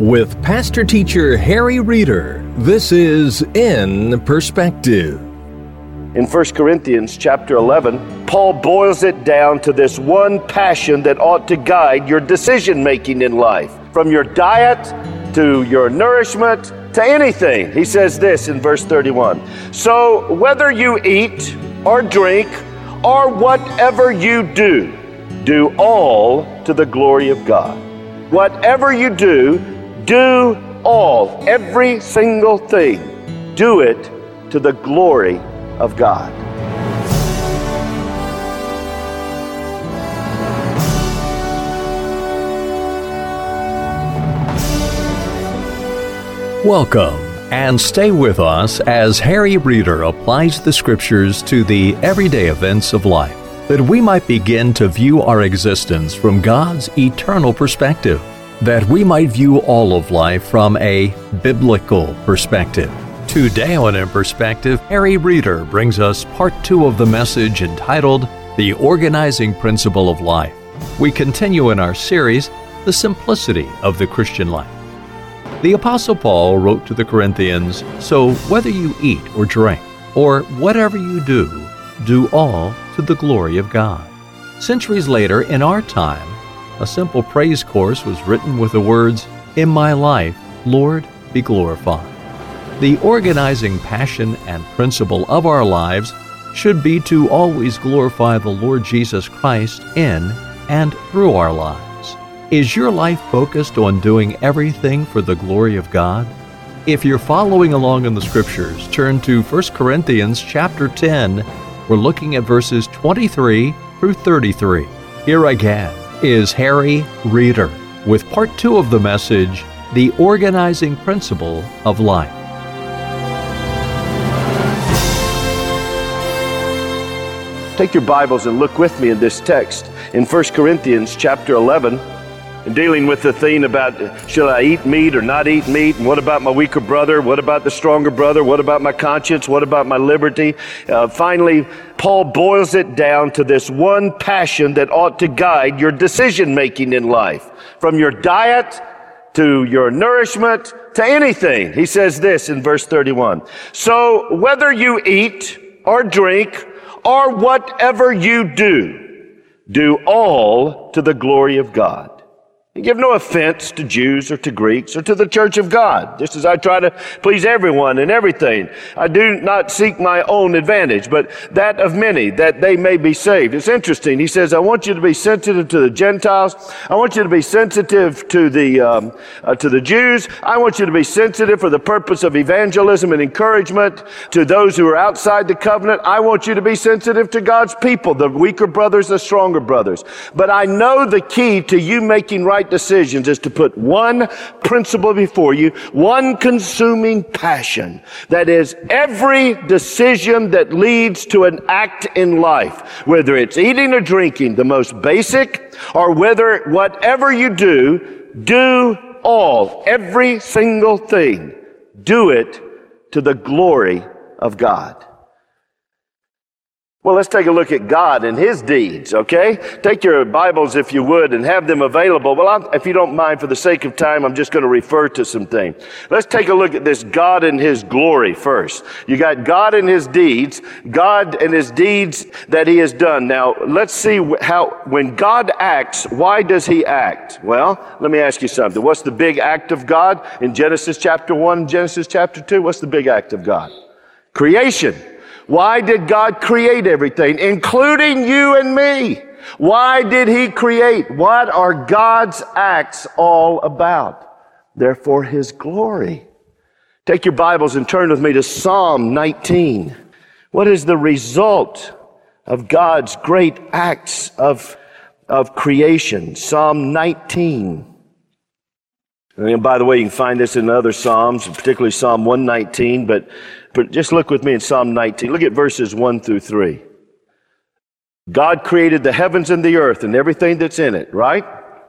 With Pastor Teacher Harry Reeder, this is In Perspective. In 1 Corinthians chapter 11, Paul boils it down to this one passion that ought to guide your decision-making in life. From your diet to your nourishment to anything. He says this in verse 31. So whether you eat or drink or whatever you do, do all to the glory of God. Whatever you do, do all, every single thing. Do it to the glory of God. Welcome, and stay with us as Harry Reeder applies the Scriptures to the everyday events of life, that we might begin to view our existence from God's eternal perspective, that we might view all of life from a biblical perspective. Today on In Perspective, Harry Reeder brings us part 2 of the message entitled The Organizing Principle of Life. We continue in our series, The Simplicity of the Christian Life. The Apostle Paul wrote to the Corinthians, so whether you eat or drink, or whatever you do, do all to the glory of God. Centuries later, in our time, a simple praise chorus was written with the words, In my life, Lord, be glorified. The organizing passion and principle of our lives should be to always glorify the Lord Jesus Christ in and through our lives. Is your life focused on doing everything for the glory of God? If you're following along in the Scriptures, turn to 1 Corinthians chapter 10. We're looking at verses 23 through 33. Here again is Harry Reeder with part 2 of the message, The Organizing Principle of Life. Take your Bibles and look with me in this text in 1 Corinthians chapter 11. And dealing with the theme about should I eat meat or not eat meat, and what about my weaker brother, what about the stronger brother, what about my conscience, what about my liberty. Finally, Paul boils it down to this one passion that ought to guide your decision-making in life. From your diet to your nourishment to anything. He says this in verse 31. So whether you eat or drink or whatever you do all to the glory of God. And give no offense to Jews or to Greeks or to the church of God, just as I try to please everyone in everything. I do not seek my own advantage, but that of many, that they may be saved. It's interesting. He says, I want you to be sensitive to the Gentiles. I want you to be sensitive to the Jews. I want you to be sensitive for the purpose of evangelism and encouragement to those who are outside the covenant. I want you to be sensitive to God's people, the weaker brothers, the stronger brothers. But I know the key to you making right decisions is to put one principle before you, one consuming passion. That is, every decision that leads to an act in life, whether it's eating or drinking, the most basic, or whether whatever you do all, every single thing. Do it to the glory of God. Well, let's take a look at God and His deeds, okay? Take your Bibles, if you would, and have them available. Well, if you don't mind, for the sake of time, I'm just going to refer to some things. Let's take a look at this God and His glory first. You got God and His deeds, God and His deeds that He has done. Now, let's see how, when God acts, why does He act? Well, let me ask you something. What's the big act of God in Genesis chapter 1, Genesis chapter 2? What's the big act of God? Creation. Why did God create everything, including you and me? Why did He create? What are God's acts all about? They're for His glory. Take your Bibles and turn with me to Psalm 19. What is the result of God's great acts of creation? Psalm 19. And by the way, you can find this in other Psalms, particularly Psalm 119, but just look with me in Psalm 19. Look at verses 1 through 3. God created the heavens and the earth and everything that's in it, right?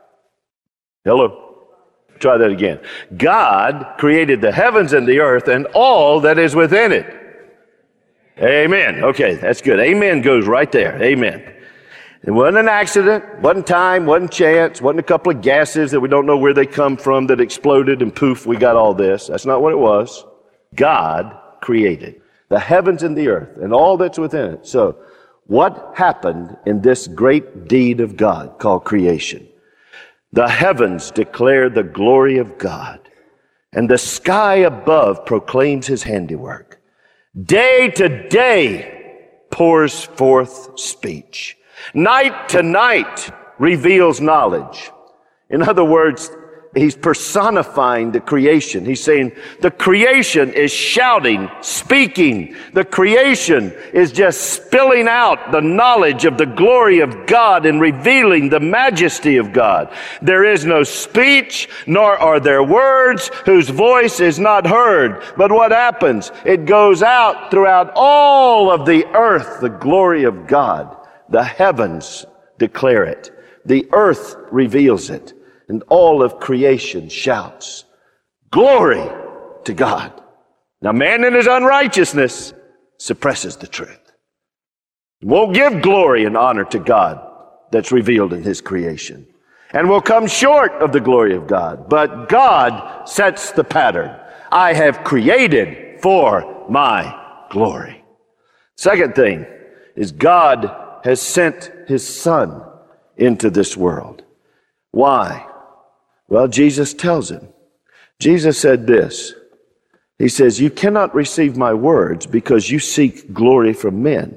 Hello? Try that again. God created the heavens and the earth and all that is within it. Amen. Okay, that's good. Amen goes right there. Amen. It wasn't an accident, wasn't time, wasn't chance, wasn't a couple of gases that we don't know where they come from that exploded and poof, we got all this. That's not what it was. God created the heavens and the earth and all that's within it. So what happened in this great deed of God called creation? The heavens declare the glory of God, and the sky above proclaims his handiwork. Day to day pours forth speech. Night to night reveals knowledge. In other words, he's personifying the creation. He's saying the creation is shouting, speaking. The creation is just spilling out the knowledge of the glory of God and revealing the majesty of God. There is no speech, nor are there words whose voice is not heard. But what happens? It goes out throughout all of the earth, the glory of God. The heavens declare it. The earth reveals it. And all of creation shouts, glory to God. Now man in his unrighteousness suppresses the truth. He won't give glory and honor to God that's revealed in his creation. And will come short of the glory of God. But God sets the pattern. I have created for my glory. Second thing is God has sent his Son into this world. Why? Well, Jesus tells him. Jesus said this. He says, you cannot receive my words because you seek glory from men.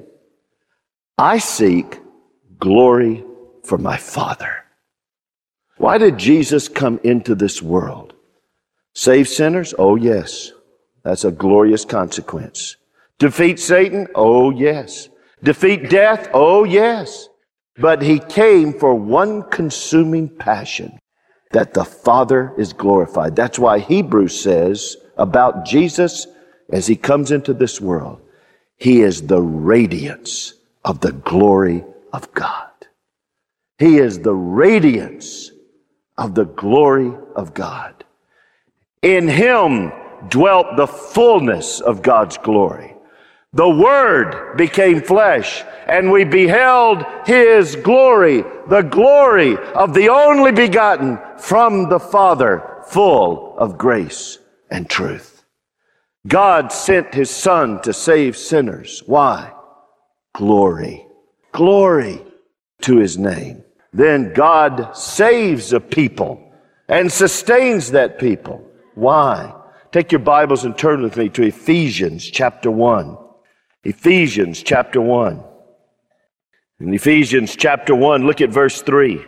I seek glory from my Father. Why did Jesus come into this world? Save sinners? Oh, yes. That's a glorious consequence. Defeat Satan? Oh, yes. Defeat death? Oh, yes. But he came for one consuming passion, that the Father is glorified. That's why Hebrews says about Jesus as he comes into this world, he is the radiance of the glory of God. He is the radiance of the glory of God. In him dwelt the fullness of God's glory. The Word became flesh, and we beheld his glory, the glory of the only begotten from the Father, full of grace and truth. God sent his Son to save sinners. Why? Glory. Glory to his name. Then God saves a people and sustains that people. Why? Take your Bibles and turn with me to Ephesians chapter 1. Ephesians chapter 1. In Ephesians chapter 1, look at verse 3.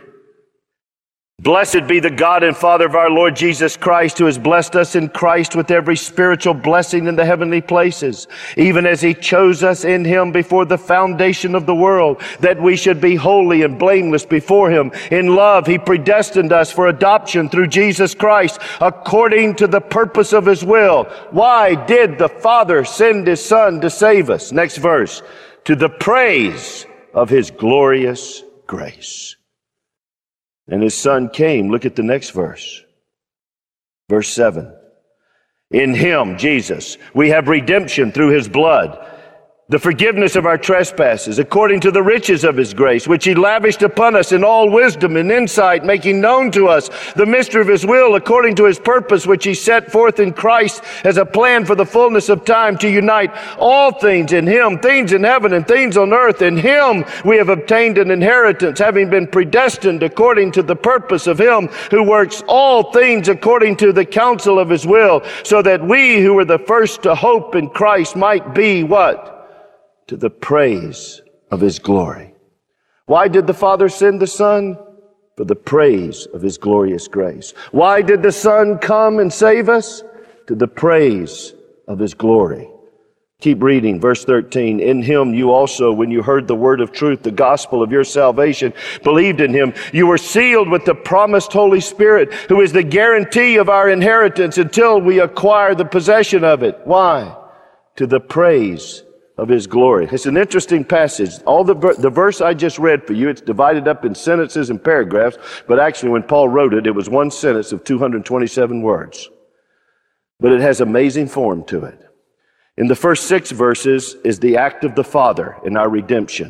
Blessed be the God and Father of our Lord Jesus Christ, who has blessed us in Christ with every spiritual blessing in the heavenly places, even as he chose us in him before the foundation of the world, that we should be holy and blameless before him. In love, he predestined us for adoption through Jesus Christ, according to the purpose of his will. Why did the Father send his Son to save us? Next verse. To the praise of his glorious grace. And his Son came. Look at the next verse. Verse 7. In him, Jesus, we have redemption through his blood, the forgiveness of our trespasses, according to the riches of his grace, which he lavished upon us in all wisdom and insight, making known to us the mystery of his will, according to his purpose, which he set forth in Christ as a plan for the fullness of time, to unite all things in him, things in heaven and things on earth. In him we have obtained an inheritance, having been predestined according to the purpose of him who works all things according to the counsel of his will, so that we who were the first to hope in Christ might be what? To the praise of his glory. Why did the Father send the Son? For the praise of his glorious grace. Why did the Son come and save us? To the praise of his glory. Keep reading, verse 13. In him you also, when you heard the word of truth, the gospel of your salvation, believed in him. You were sealed with the promised Holy Spirit, who is the guarantee of our inheritance until we acquire the possession of it. Why? To the praise of his glory. It's an interesting passage. All the verse I just read for you, it's divided up in sentences and paragraphs, but actually when Paul wrote it, it was one sentence of 227 words. But it has amazing form to it. In the first 6 verses is the act of the Father in our redemption.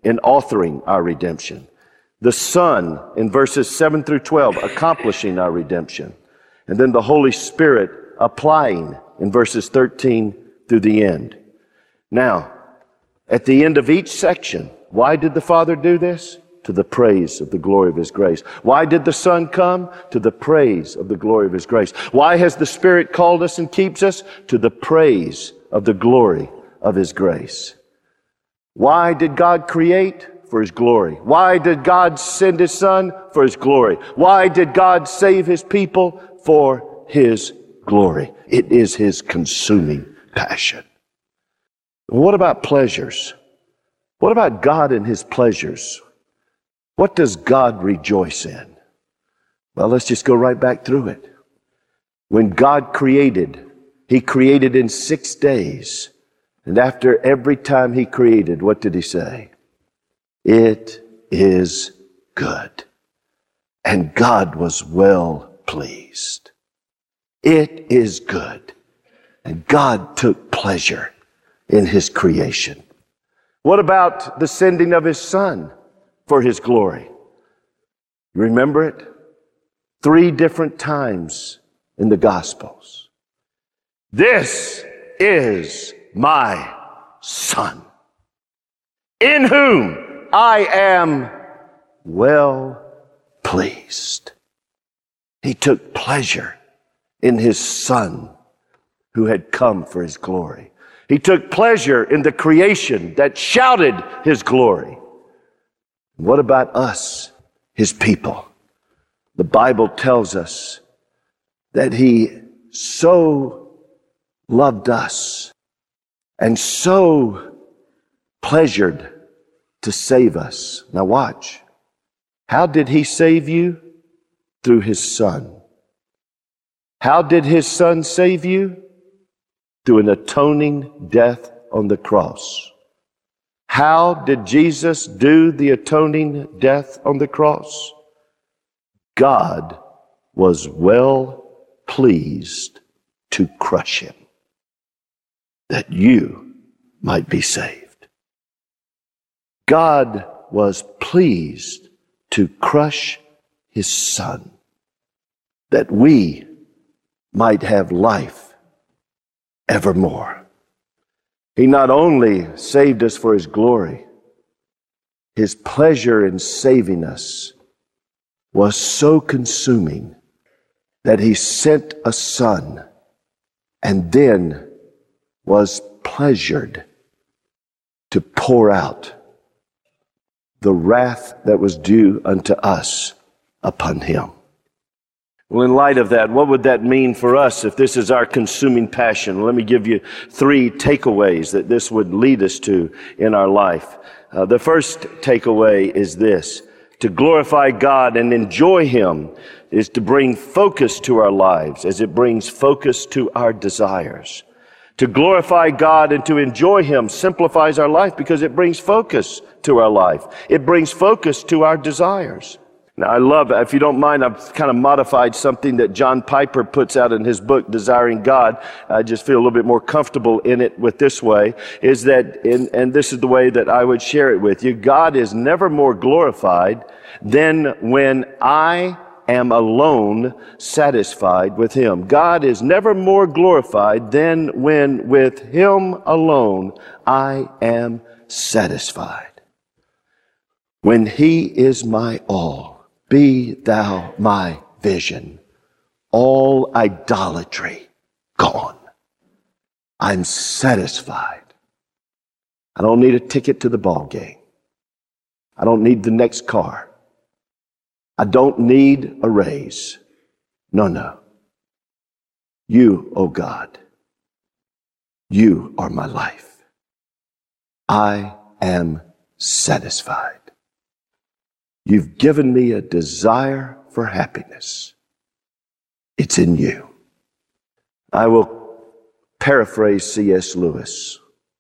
in authoring our redemption. The Son in verses 7 through 12, accomplishing our redemption. And then the Holy Spirit applying in verses 13 through the end. Now, at the end of each section, why did the Father do this? To the praise of the glory of His grace. Why did the Son come? To the praise of the glory of His grace. Why has the Spirit called us and keeps us? To the praise of the glory of His grace. Why did God create? For His glory. Why did God send His Son? For His glory. Why did God save His people? For His glory. It is His consuming passion. What about pleasures? What about God and His pleasures? What does God rejoice in? Well, let's just go right back through it. When God created, He created in 6 days. And after every time He created, what did He say? It is good. And God was well pleased. It is good. And God took pleasure in His creation. What about the sending of His Son for His glory? Remember it? 3 different times in the Gospels. This is my Son, in whom I am well pleased. He took pleasure in His Son who had come for His glory. He took pleasure in the creation that shouted His glory. What about us, His people? The Bible tells us that He so loved us and so pleasured to save us. Now watch. How did He save you? Through His Son. How did His Son save you? Through an atoning death on the cross. How did Jesus do the atoning death on the cross? God was well pleased to crush Him, that you might be saved. God was pleased to crush His Son, that we might have life evermore. He not only saved us for His glory, His pleasure in saving us was so consuming that He sent a Son and then was pleasured to pour out the wrath that was due unto us upon Him. Well, in light of that, what would that mean for us if this is our consuming passion? Let me give you 3 takeaways that this would lead us to in our life. The first takeaway is this: to glorify God and enjoy Him is to bring focus to our lives as it brings focus to our desires. To glorify God and to enjoy Him simplifies our life because it brings focus to our life. It brings focus to our desires. Now, I love, if you don't mind, I've kind of modified something that John Piper puts out in his book, Desiring God. I just feel a little bit more comfortable in it with this way, is that, and this is the way that I would share it with you, God is never more glorified than when I am alone satisfied with Him. God is never more glorified than when with Him alone I am satisfied. When He is my all, be thou my vision, all idolatry gone. I'm satisfied. I don't need a ticket to the ball game. I don't need the next car. I don't need a raise. No. You, oh God, you are my life. I am satisfied. You've given me a desire for happiness. It's in you. I will paraphrase C.S. Lewis.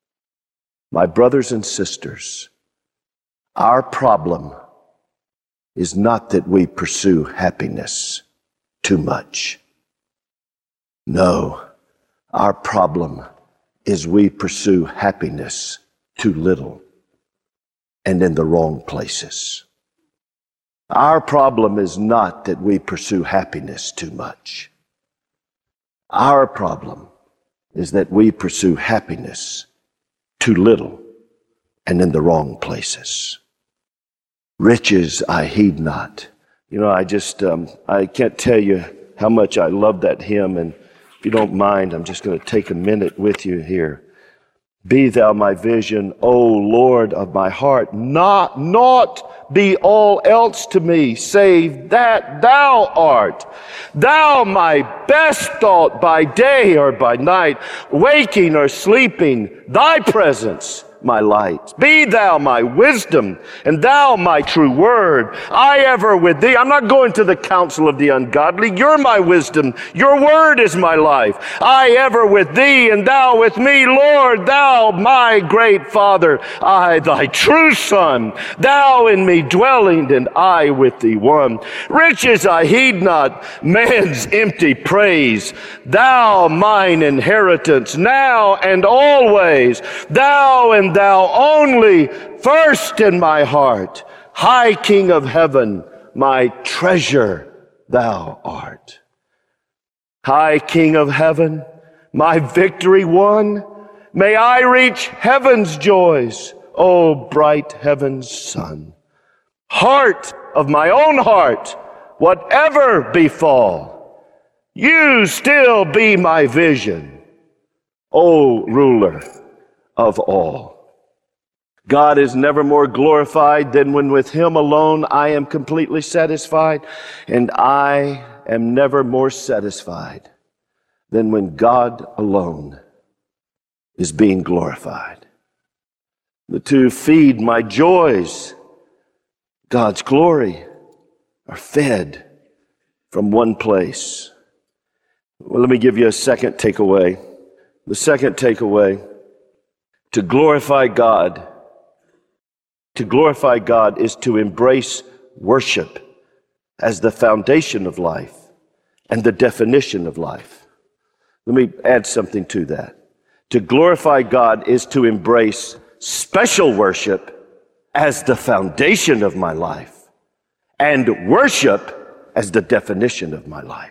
My brothers and sisters, our problem is not that we pursue happiness too much. No, our problem is we pursue happiness too little. and in the wrong places. Our problem is not that we pursue happiness too much. Our problem is that we pursue happiness too little and in the wrong places. Riches I heed not. You know, I can't tell you how much I love that hymn, and if you don't mind, I'm just going to take a minute with you here. Be thou my vision, O Lord of my heart, naught be all else to me, save that thou art. Thou my best thought by day or by night, waking or sleeping, thy presence my light. Be thou my wisdom, and thou my true word. I ever with thee. I'm not going to the counsel of the ungodly. You're my wisdom. Your word is my life. I ever with thee, and thou with me. Lord, thou my great Father. I thy true Son. Thou in me dwelling, and I with thee one. Riches I heed not, man's empty praise. Thou mine inheritance, now and always. Thou and thou only, first in my heart. High King of heaven, my treasure thou art. High King of heaven, my victory won. May I reach heaven's joys, O bright heaven's sun. Heart of my own heart, whatever befall, you still be my vision, O ruler of all. God is never more glorified than when with Him alone I am completely satisfied, and I am never more satisfied than when God alone is being glorified. The two feed my joys, God's glory, are fed from one place. Well, let me give you a second takeaway. The second takeaway, to glorify God is to embrace worship as the foundation of life and the definition of life. Let me add something to that. To glorify God is to embrace special worship as the foundation of my life and worship as the definition of my life.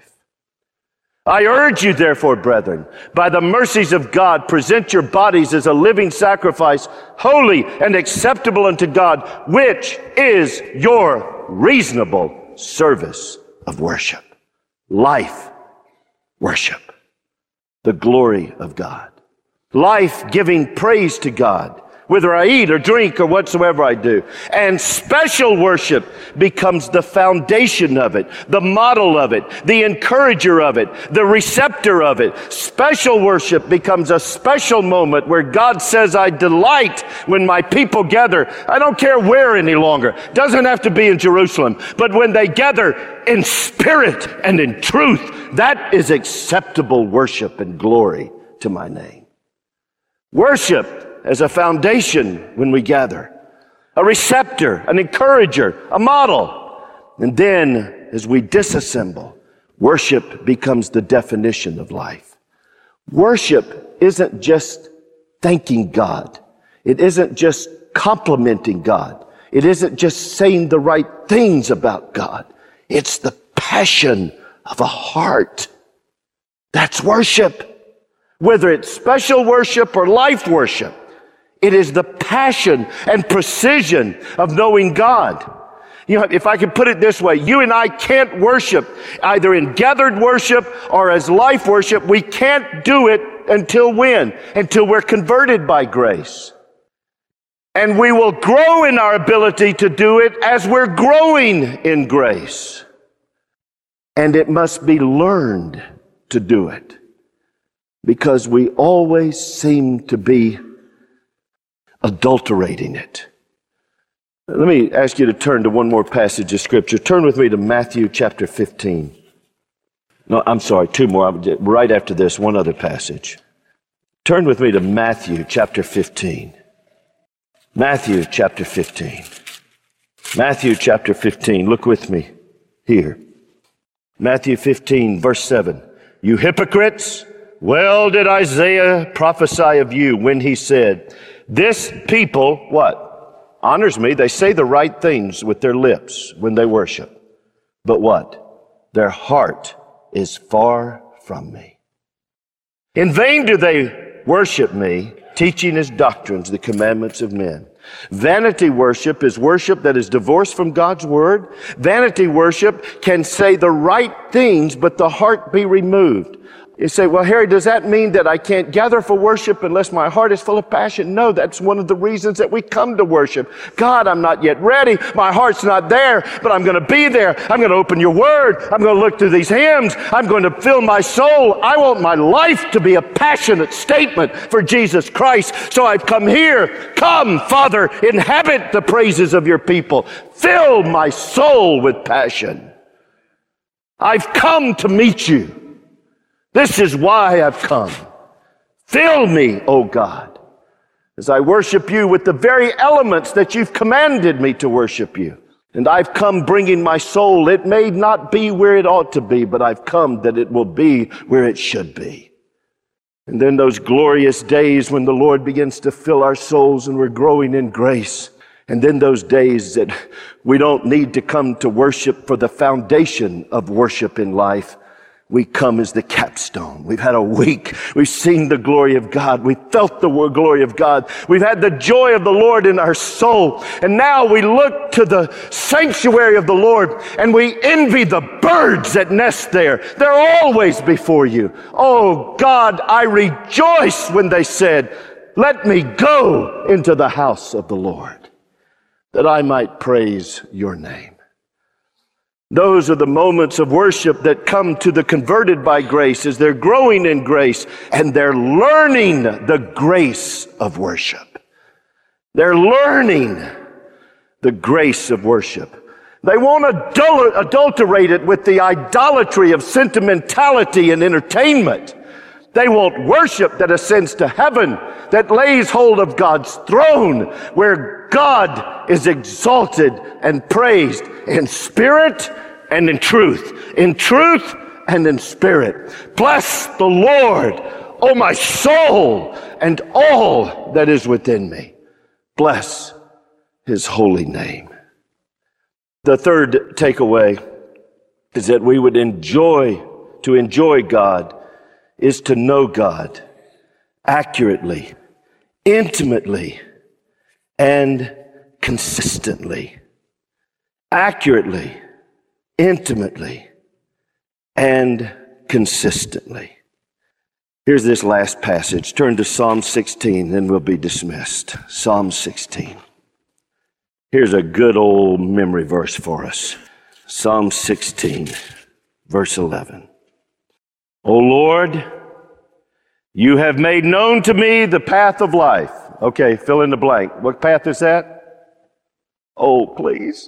I urge you, therefore, brethren, by the mercies of God, present your bodies as a living sacrifice, holy and acceptable unto God, which is your reasonable service of worship. Life worship. The glory of God. Life giving praise to God, whether I eat or drink or whatsoever I do. And special worship becomes the foundation of it, the model of it, the encourager of it, the receptor of it. Special worship becomes a special moment where God says, I delight when my people gather. I don't care where any longer. Doesn't have to be in Jerusalem. But when they gather in spirit and in truth, that is acceptable worship and glory to my name. Worship as a foundation when we gather, a receptor, an encourager, a model. And then as we disassemble, worship becomes the definition of life. Worship isn't just thanking God. It isn't just complimenting God. It isn't just saying the right things about God. It's the passion of a heart. That's worship. Whether it's special worship or life worship, it is the passion and precision of knowing God. You know, if I could put it this way, you and I can't worship either in gathered worship or as life worship. We can't do it until when? Until we're converted by grace. And we will grow in our ability to do it as we're growing in grace. And it must be learned to do it, because we always seem to be adulterating it. Let me ask you to turn to one more passage of Scripture. Turn with me to Matthew chapter 15. No, I'm sorry, two more. Right after this, one other passage. Turn with me to Matthew chapter 15. Matthew chapter 15. Matthew chapter 15. Look with me here. Matthew 15, verse 7. You hypocrites, well did Isaiah prophesy of you when he said, this people, what? honors me. They say the right things with their lips when they worship. But what? Their heart is far from me. In vain do they worship me, teaching as doctrines the commandments of men. Vanity worship is worship that is divorced from God's word. Vanity worship can say the right things, but the heart be removed. You say, well, Harry, does that mean that I can't gather for worship unless my heart is full of passion? No, that's one of the reasons that we come to worship. God, I'm not yet ready. My heart's not there, but I'm going to be there. I'm going to open your word. I'm going to look through these hymns. I'm going to fill my soul. I want my life to be a passionate statement for Jesus Christ. So I've come here. Come, Father, inhabit the praises of your people. Fill my soul with passion. I've come to meet you. This is why I've come. Fill me, O God, as I worship you with the very elements that you've commanded me to worship you. And I've come bringing my soul. It may not be where it ought to be, but I've come that it will be where it should be. And then those glorious days when the Lord begins to fill our souls and we're growing in grace. And then those days that we don't need to come to worship for the foundation of worship in life. We come as the capstone. We've had a week. We've seen the glory of God. We've felt the glory of God. We've had the joy of the Lord in our soul. And now we look to the sanctuary of the Lord and we envy the birds that nest there. They're always before you. Oh God, I rejoice when they said, let me go into the house of the Lord, that I might praise your name. Those are the moments of worship that come to the converted by grace as they're growing in grace and they're learning the grace of worship. They're learning the grace of worship. They won't adulterate it with the idolatry of sentimentality and entertainment. They want worship that ascends to heaven, that lays hold of God's throne, where God is exalted and praised in spirit and in truth and in spirit. Bless the Lord, O my soul, and all that is within me. Bless his holy name. The third takeaway is that we would enjoy God is to know God accurately, intimately, and consistently. Accurately, intimately, and consistently. Here's this last passage. Turn to Psalm 16, then we'll be dismissed. Psalm 16. Here's a good old memory verse for us. Psalm 16, verse 11. O Lord, you have made known to me the path of life. Okay, fill in the blank. What path is that? Oh, please.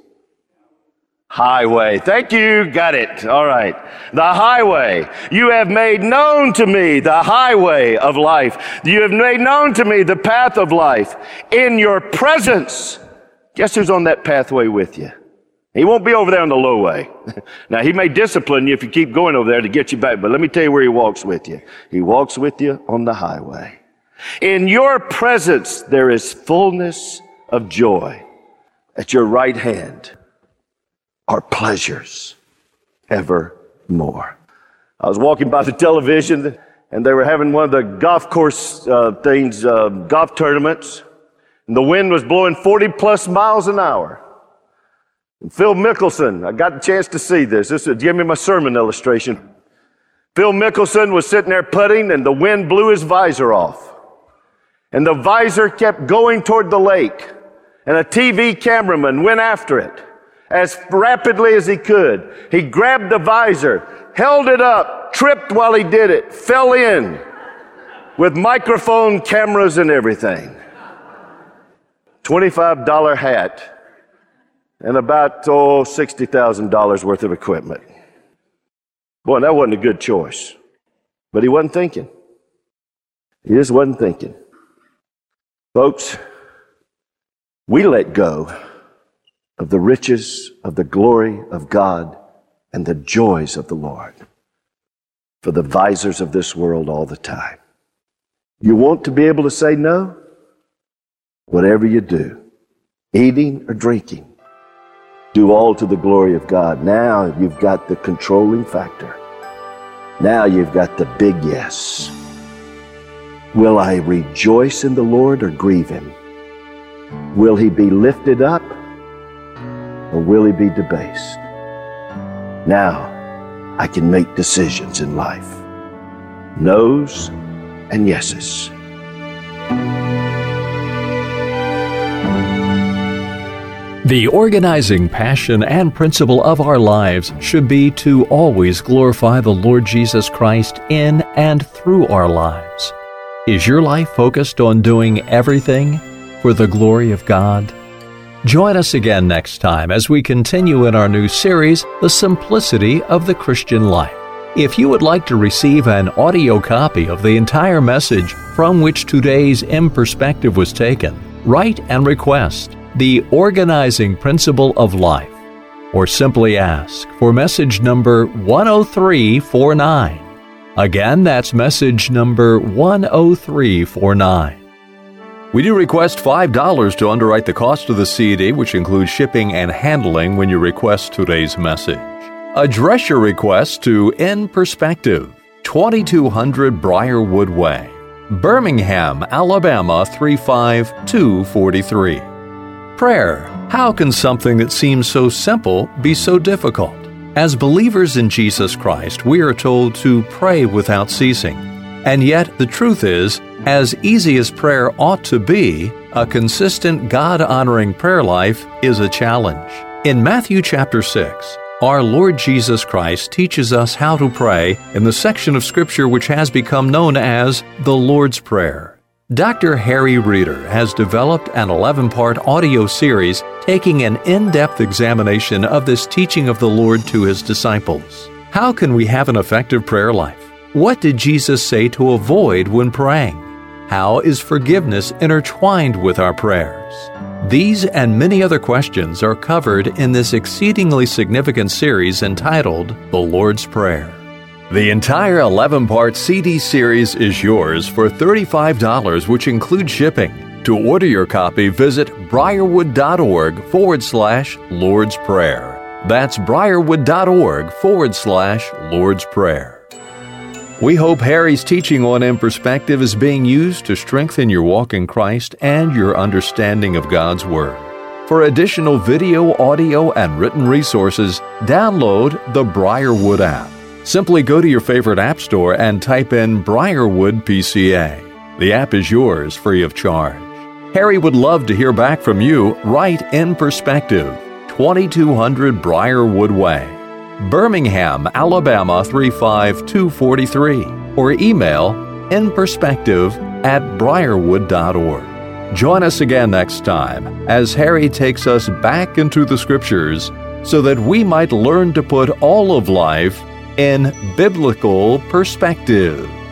Highway. Thank you. Got it. All right. The highway. You have made known to me the highway of life. You have made known to me the path of life. In your presence. Guess who's on that pathway with you? He won't be over there on the low way. Now, he may discipline you if you keep going over there to get you back, but let me tell you where he walks with you. He walks with you on the highway. In your presence, there is fullness of joy. At your right hand are pleasures evermore. I was walking by the television, and they were having one of the golf course golf tournaments, and the wind was blowing 40 plus miles an hour. Phil Mickelson, I got the chance to see this. This would give me my sermon illustration. Phil Mickelson was sitting there putting, and the wind blew his visor off. And the visor kept going toward the lake. And a TV cameraman went after it as rapidly as he could. He grabbed the visor, held it up, tripped while he did it, fell in with microphone, cameras, and everything. $25 hat. And about, $60,000 worth of equipment. Boy, that wasn't a good choice. But he wasn't thinking. He just wasn't thinking. Folks, we let go of the riches of the glory of God and the joys of the Lord for the visors of this world all the time. You want to be able to say no? Whatever you do, eating or drinking. Do all to the glory of God. Now you've got the controlling factor. Now you've got the big yes. Will I rejoice in the Lord or grieve him? Will he be lifted up or will he be debased? Now I can make decisions in life. No's and yeses. The organizing passion and principle of our lives should be to always glorify the Lord Jesus Christ in and through our lives. Is your life focused on doing everything for the glory of God? Join us again next time as we continue in our new series, The Simplicity of the Christian Life. If you would like to receive an audio copy of the entire message from which today's In Perspective was taken, write and request The Organizing Principle of Life, or simply ask for message number 10349. Again, that's message number 10349. We do request $5 to underwrite the cost of the CD, which includes shipping and handling when you request today's message. Address your request to In Perspective, 2200 Briarwood Way, Birmingham, Alabama 35243. Prayer. How can something that seems so simple be so difficult? As believers in Jesus Christ, we are told to pray without ceasing. And yet, the truth is, as easy as prayer ought to be, a consistent God-honoring prayer life is a challenge. In Matthew chapter 6, our Lord Jesus Christ teaches us how to pray in the section of Scripture which has become known as the Lord's Prayer. Dr. Harry Reeder has developed an 11-part audio series taking an in-depth examination of this teaching of the Lord to his disciples. How can we have an effective prayer life? What did Jesus say to avoid when praying? How is forgiveness intertwined with our prayers? These and many other questions are covered in this exceedingly significant series entitled The Lord's Prayer. The entire 11-part CD series is yours for $35, which includes shipping. To order your copy, visit briarwood.org/Lord's Prayer. That's briarwood.org/Lord's Prayer. We hope Harry's teaching on In Perspective is being used to strengthen your walk in Christ and your understanding of God's Word. For additional video, audio, and written resources, download the Briarwood app. Simply go to your favorite app store and type in Briarwood PCA. The app is yours free of charge. Harry would love to hear back from you. Write In Perspective, 2200 Briarwood Way, Birmingham, Alabama 35243, or email inperspective@briarwood.org. Join us again next time as Harry takes us back into the Scriptures so that we might learn to put all of life in biblical perspective.